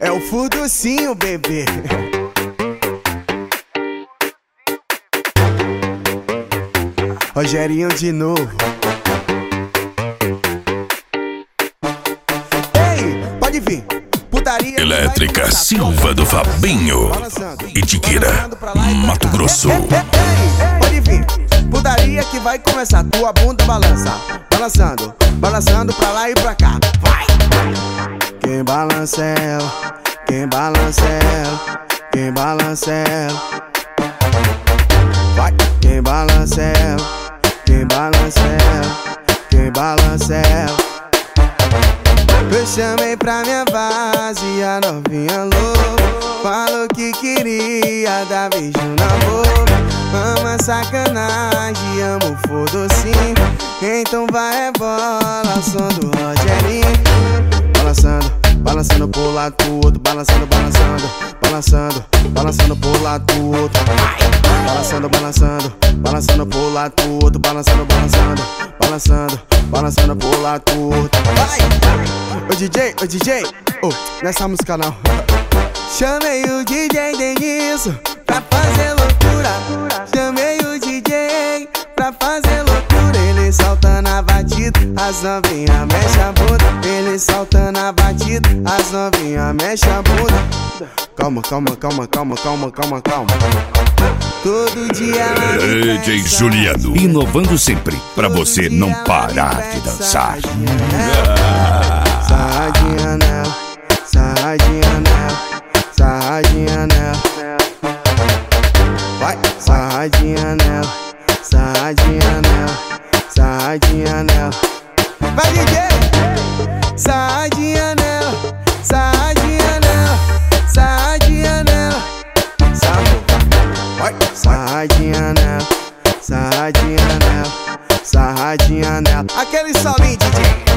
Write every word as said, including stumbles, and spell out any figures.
É o Furducinho, bebê. Rogerinho de novo. Ei, pode vir. Putaria Elétrica Silva do Fabinho, Itiquira, Mato Grosso. Ei, ei, ei, pode vir. Putaria que vai começar. Tua bunda balança, balançando, balançando pra lá e pra cá. Vai! Quem balança ela, quem balança ela, quem balança ela. Vai! Quem balança ela, quem balança ela, quem balança ela. Eu chamei pra minha base a novinha louca. Falou que queria dar beijo na boca. Ama sacanagem, amo foda-sim. Então vai é bola, som do Rogerinho. Balançando, balançando pro lado pro outro. Balançando, balançando, balançando, balançando pro lado pro outro. Balançando, balançando, balançando pro lado pro outro. Balançando, balançando, balançando, balançando pro lado pro outro. Vai! Ô D J, ô D J, oh, nessa música não. Chamei o D J Denilson pra fazer loucura. Chamei o D J pra fazer loucura. Ele salta na batida, as novinhas mexe a bunda. Ele salta na batida, as novinhas mexe a bunda. Calma, calma, calma, calma, calma, calma, calma. Todo dia ela D J Juliano, inovando sempre pra você não parar de dançar. Sarradinha nela, sarradinha nela, sarradinha nela. Vai, sarradinha nela, sarradinha nela, sarradinha nela. Vai, D J! Sarradinha nela, sarradinha nela, sarradinha nela. Vai, sarradinha nela, sarradinha nela, sarradinha nela. Aquele solinho, D J.